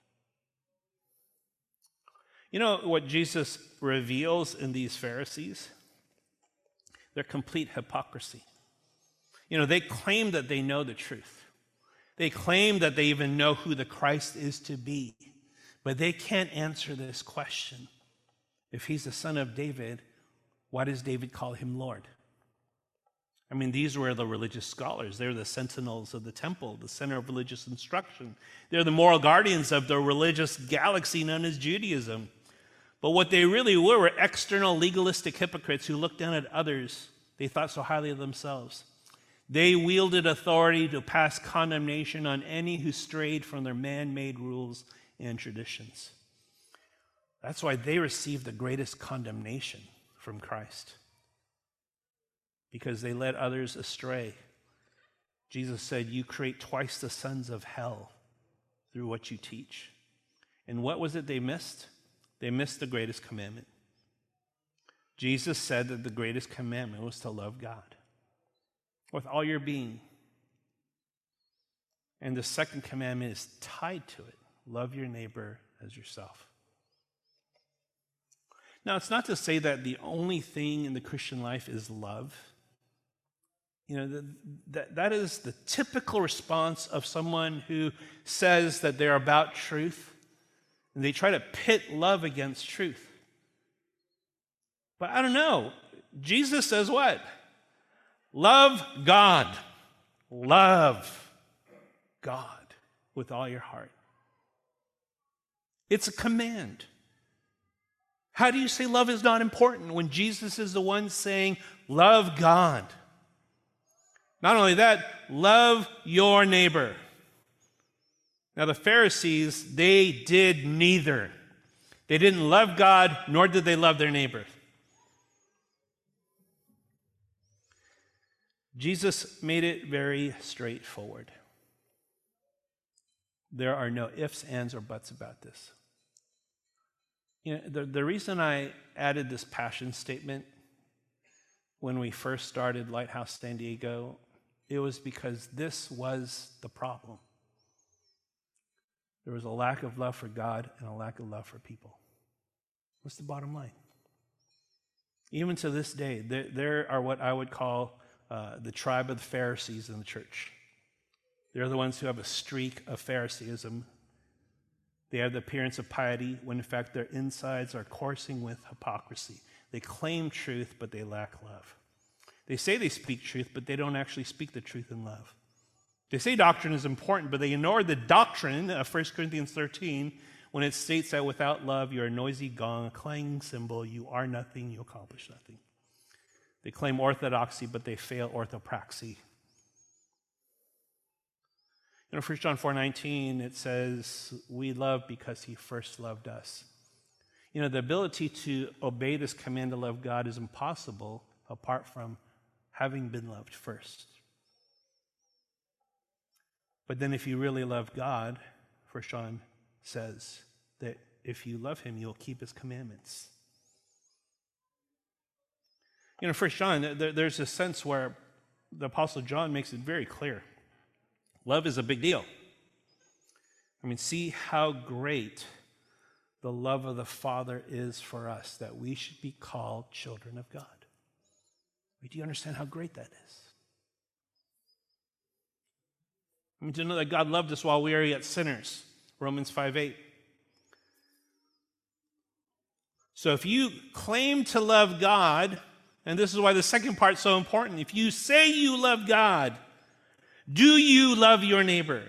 You know what Jesus reveals in these Pharisees? Their complete hypocrisy. You know, they claim that they know the truth. They claim that they even know who the Christ is to be, but they can't answer this question. If he's the son of David, why does David call him Lord? I mean, these were the religious scholars. They're the sentinels of the temple, the center of religious instruction. They're the moral guardians of the religious galaxy known as Judaism. But what they really were external legalistic hypocrites who looked down at others. They thought so highly of themselves. They wielded authority to pass condemnation on any who strayed from their man-made rules and traditions. That's why they received the greatest condemnation from Christ, because they led others astray. Jesus said, you create twice the sons of hell through what you teach. And what was it they missed? They missed the greatest commandment. Jesus said that the greatest commandment was to love God with all your being. And the second commandment is tied to it. Love your neighbor as yourself. Now, it's not to say that the only thing in the Christian life is love. You know, that is the typical response of someone who says that they're about truth, and they try to pit love against truth. But I don't know. Jesus says what? Love God. Love God with all your heart. It's a command. How do you say love is not important when Jesus is the one saying, love God? Not only that, love your neighbor. Now the Pharisees, they did neither. They didn't love God, nor did they love their neighbor. Jesus made it very straightforward. There are no ifs, ands, or buts about this. You know, the reason I added this passion statement when we first started Lighthouse San Diego, it was because this was the problem. There was a lack of love for God and a lack of love for people. What's the bottom line? Even to this day, there are what I would call the tribe of the Pharisees in the church. They're the ones who have a streak of Phariseeism. They have the appearance of piety when in fact their insides are coursing with hypocrisy. They claim truth, but they lack love. They say they speak truth, but they don't actually speak the truth in love. They say doctrine is important, but they ignore the doctrine of 1 Corinthians 13 when it states that without love, you're a noisy gong, a clanging cymbal, you are nothing, you accomplish nothing. They claim orthodoxy, but they fail orthopraxy. In 1 John 4:19, it says, we love because he first loved us. You know, the ability to obey this command to love God is impossible apart from having been loved first. But then if you really love God, 1 John says that if you love him, you'll keep his commandments. You know, 1 John, there's a sense where the Apostle John makes it very clear. Love is a big deal. I mean, see how great the love of the Father is for us, that we should be called children of God. Do you understand how great that is? I mean, to know that God loved us while we are yet sinners. Romans 5:8. So if you claim to love God, and this is why the second part is so important, if you say you love God, do you love your neighbor?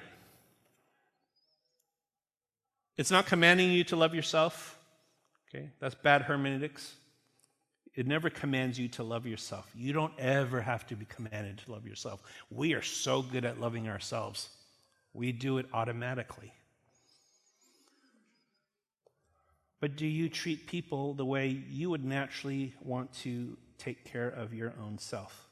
It's not commanding you to love yourself. Okay, that's bad hermeneutics. It never commands you to love yourself. You don't ever have to be commanded to love yourself. We are so good at loving ourselves. We do it automatically. But do you treat people the way you would naturally want to take care of your own self?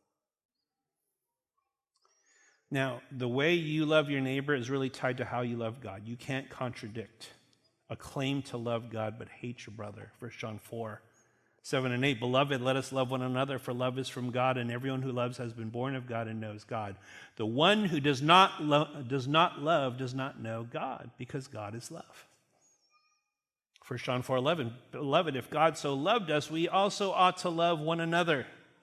Now, the way you love your neighbor is really tied to how you love God. You can't contradict a claim to love God but hate your brother. 1 John 4:7 and 8. Beloved, let us love one another, for love is from God, and everyone who loves has been born of God and knows God. The one who does not love does not know God, because God is love. 1 John 4:11. Beloved, if God so loved us, we also ought to love one another.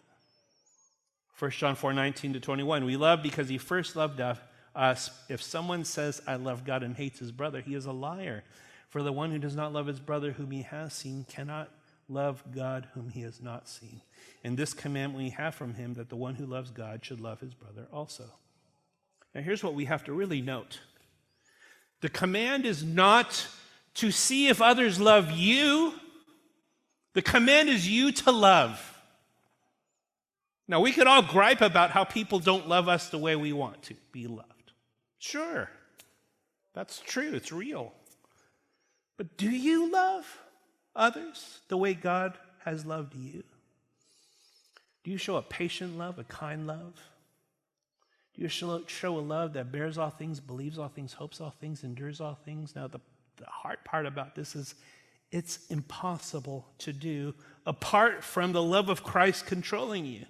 1 John 4:19-21. We love because he first loved us. If someone says, I love God, and hates his brother, he is a liar. For the one who does not love his brother whom he has seen cannot love God whom he has not seen. And this commandment we have from him, that the one who loves God should love his brother also. Now here's what we have to really note. The command is not to see if others love you. The command is you to love. Now, we could all gripe about how people don't love us the way we want to be loved. Sure, that's true, it's real. But do you love others the way God has loved you? Do you show a patient love, a kind love? Do you show a love that bears all things, believes all things, hopes all things, endures all things? Now, the hard part about this is it's impossible to do apart from the love of Christ controlling you.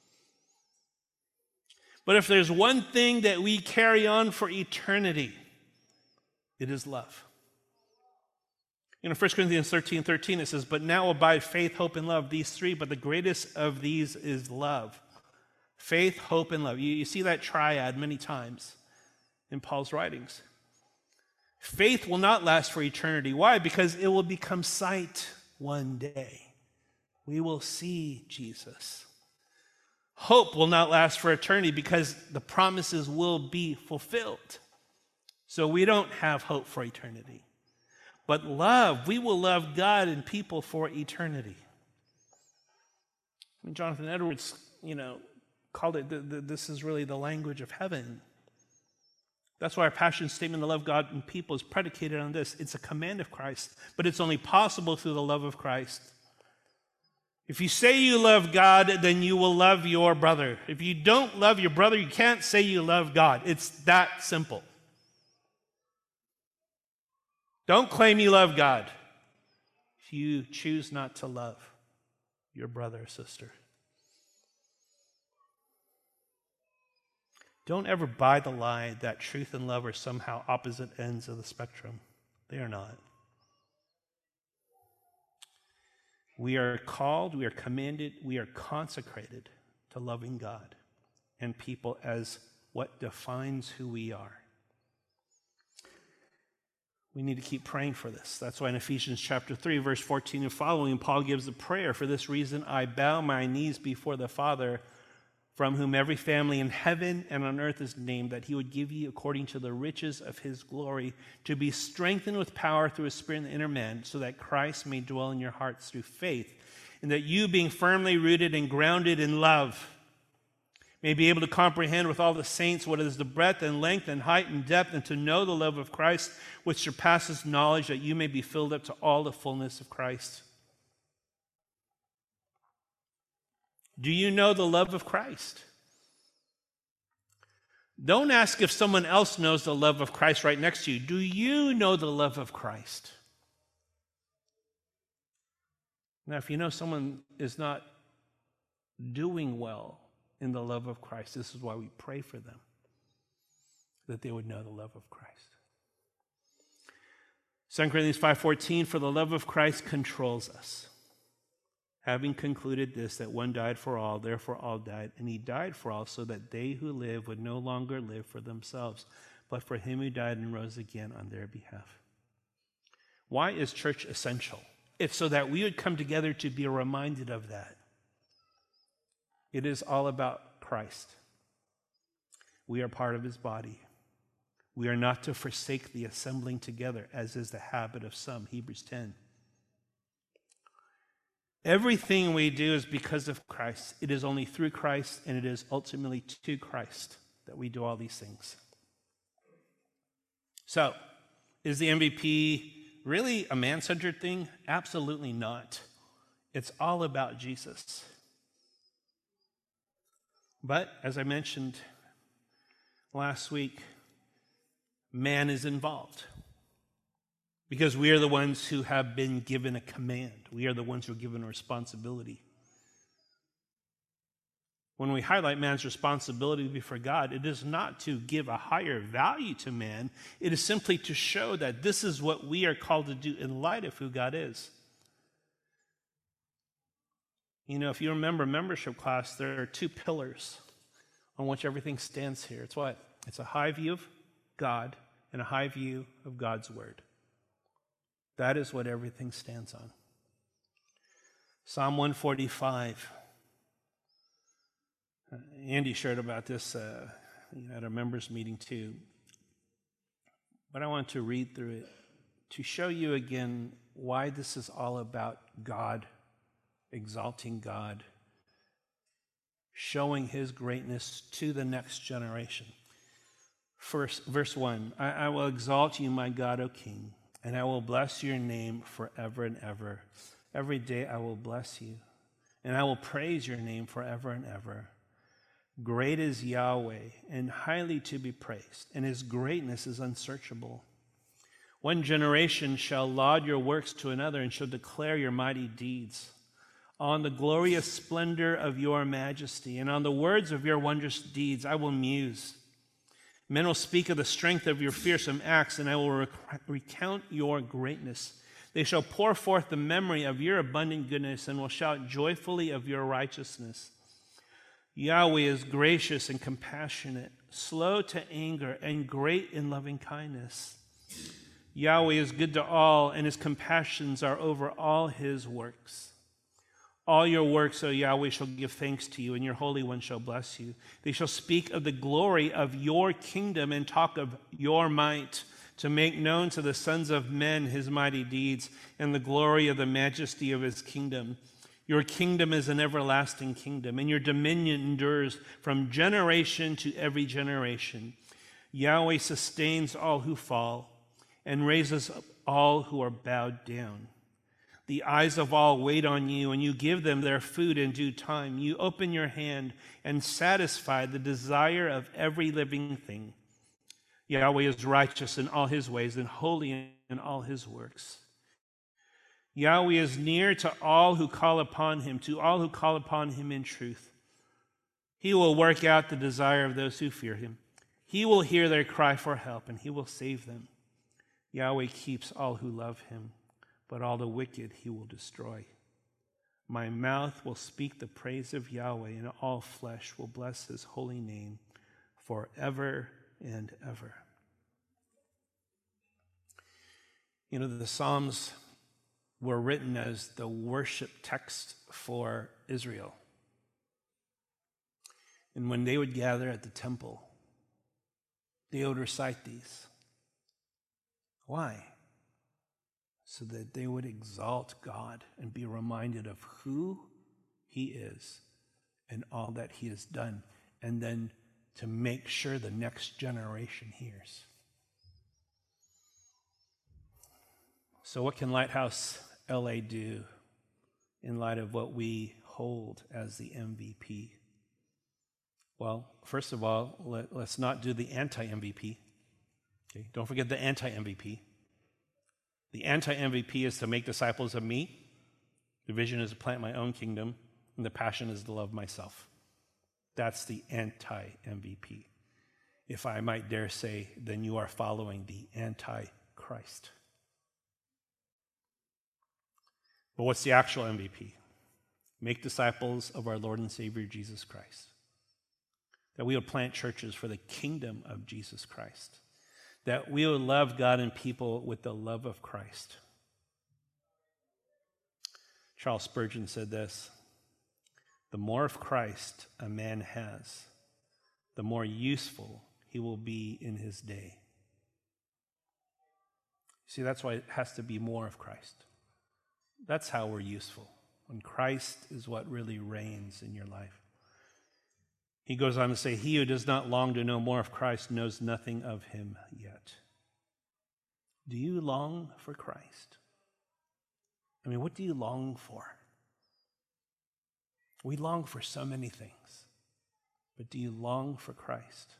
But if there's one thing that we carry on for eternity, it is love. In 1 Corinthians 13:13, it says, but now abide faith, hope, and love, these three, but the greatest of these is love. Faith, hope, and love. You see that triad many times in Paul's writings. Faith will not last for eternity. Why? Because it will become sight one day. We will see Jesus. Hope will not last for eternity because the promises will be fulfilled. So we don't have hope for eternity. But love, we will love God and people for eternity. I mean, Jonathan Edwards, called it, this is really the language of heaven. That's why our passion statement to love God and people is predicated on this. It's a command of Christ, but it's only possible through the love of Christ. If you say you love God, then you will love your brother. If you don't love your brother, you can't say you love God. It's that simple. Don't claim you love God if you choose not to love your brother or sister. Don't ever buy the lie that truth and love are somehow opposite ends of the spectrum. They are not. We are called, we are commanded, we are consecrated to loving God and people as what defines who we are. We need to keep praying for this. That's why in Ephesians chapter 3, verse 14 and following, Paul gives the prayer, for this reason I bow my knees before the Father, from whom every family in heaven and on earth is named, that he would give you, according to the riches of his glory, to be strengthened with power through his Spirit in the inner man, so that Christ may dwell in your hearts through faith, and that you, being firmly rooted and grounded in love, may be able to comprehend with all the saints what is the breadth and length and height and depth, and to know the love of Christ, which surpasses knowledge, that you may be filled up to all the fullness of Christ. Do you know the love of Christ? Don't ask if someone else knows the love of Christ right next to you. Do you know the love of Christ? Now, if you know someone is not doing well in the love of Christ, this is why we pray for them, that they would know the love of Christ. 2 Corinthians 5:14, for the love of Christ controls us. Having concluded this, that one died for all, therefore all died, and he died for all, so that they who live would no longer live for themselves, but for him who died and rose again on their behalf. Why is church essential? It's so that we would come together to be reminded of that. It is all about Christ. We are part of his body. We are not to forsake the assembling together, as is the habit of some, Hebrews 10. Everything we do is because of Christ. It is only through Christ, and it is ultimately to Christ that we do all these things. So, is the MVP really a man-centered thing? Absolutely not. It's all about Jesus. But, as I mentioned last week, man is involved. Because we are the ones who have been given a command. We are the ones who are given a responsibility. When we highlight man's responsibility before God, it is not to give a higher value to man. It is simply to show that this is what we are called to do in light of who God is. You know, if you remember membership class, there are two pillars on which everything stands here. It's what? It's a high view of God and a high view of God's word. That is what everything stands on. Psalm 145. Andy shared about this at a members' meeting too. But I want to read through it to show you again why this is all about God, exalting God, showing his greatness to the next generation. First, verse 1, I will exalt you, my God, O King, and I will bless your name forever and ever. Every day I will bless you, and I will praise your name forever and ever. Great is Yahweh, and highly to be praised, and his greatness is unsearchable. One generation shall laud your works to another, and shall declare your mighty deeds. On the glorious splendor of your majesty, and on the words of your wondrous deeds I will muse. Men will speak of the strength of your fearsome acts, and I will recount your greatness. They shall pour forth the memory of your abundant goodness, and will shout joyfully of your righteousness. Yahweh is gracious and compassionate, slow to anger, and great in loving kindness. Yahweh is good to all, and his compassions are over all his works. All your works, O Yahweh, shall give thanks to you, and your Holy One shall bless you. They shall speak of the glory of your kingdom and talk of your might, to make known to the sons of men his mighty deeds and the glory of the majesty of his kingdom. Your kingdom is an everlasting kingdom, and your dominion endures from generation to every generation. Yahweh sustains all who fall and raises up all who are bowed down. The eyes of all wait on you, and you give them their food in due time. You open your hand and satisfy the desire of every living thing. Yahweh is righteous in all his ways and holy in all his works. Yahweh is near to all who call upon him, to all who call upon him in truth. He will work out the desire of those who fear him. He will hear their cry for help, and he will save them. Yahweh keeps all who love him, but all the wicked he will destroy. My mouth will speak the praise of Yahweh, and all flesh will bless his holy name forever and ever. You know, the Psalms were written as the worship text for Israel. And when they would gather at the temple, they would recite these. Why? So that they would exalt God and be reminded of who he is and all that he has done, and then to make sure the next generation hears. So what can Lighthouse LA do in light of what we hold as the MVP? Well, first of all, let's not do the anti-MVP. Okay? Don't forget the anti-MVP. The anti-MVP is to make disciples of me. The vision is to plant my own kingdom. And the passion is to love myself. That's the anti-MVP. If I might dare say, then you are following the anti-Christ. But what's the actual MVP? Make disciples of our Lord and Savior Jesus Christ. That we would plant churches for the kingdom of Jesus Christ. That we would love God and people with the love of Christ. Charles Spurgeon said this: the more of Christ a man has, the more useful he will be in his day. See, that's why it has to be more of Christ. That's how we're useful, when Christ is what really reigns in your life. He goes on to say, he who does not long to know more of Christ knows nothing of him yet. Do you long for Christ? I mean, what do you long for? We long for so many things, but do you long for Christ?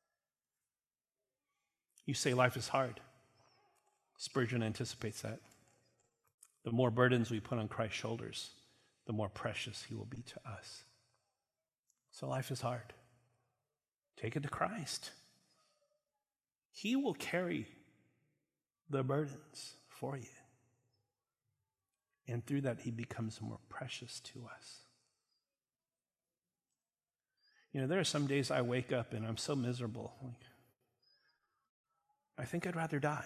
You say life is hard. Spurgeon anticipates that. The more burdens we put on Christ's shoulders, the more precious he will be to us. So life is hard. Take it to Christ. He will carry the burdens for you. And through that, he becomes more precious to us. You know, there are some days I wake up and I'm so miserable. I think I'd rather die.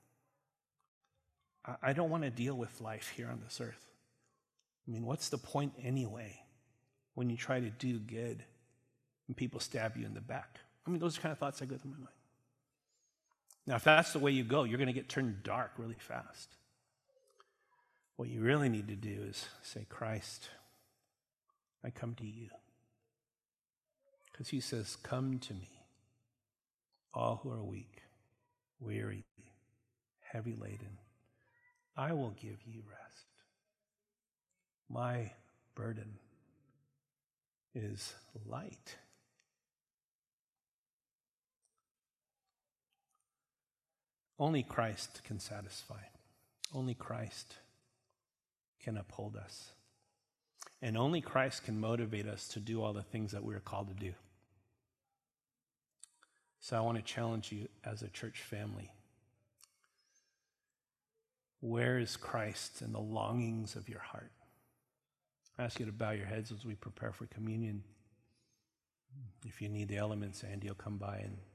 I don't want to deal with life here on this earth. I mean, what's the point anyway when you try to do good and people stab you in the back? I mean, those are the kind of thoughts that go through my mind. Now, if that's the way you go, you're going to get turned dark really fast. What you really need to do is say, Christ, I come to you. Because he says, come to me, all who are weak, weary, heavy laden. I will give you rest. My burden is light. Only Christ can satisfy. Only Christ can uphold us. And only Christ can motivate us to do all the things that we are called to do. So I want to challenge you as a church family. Where is Christ in the longings of your heart? I ask you to bow your heads as we prepare for communion. If you need the elements, Andy will come by and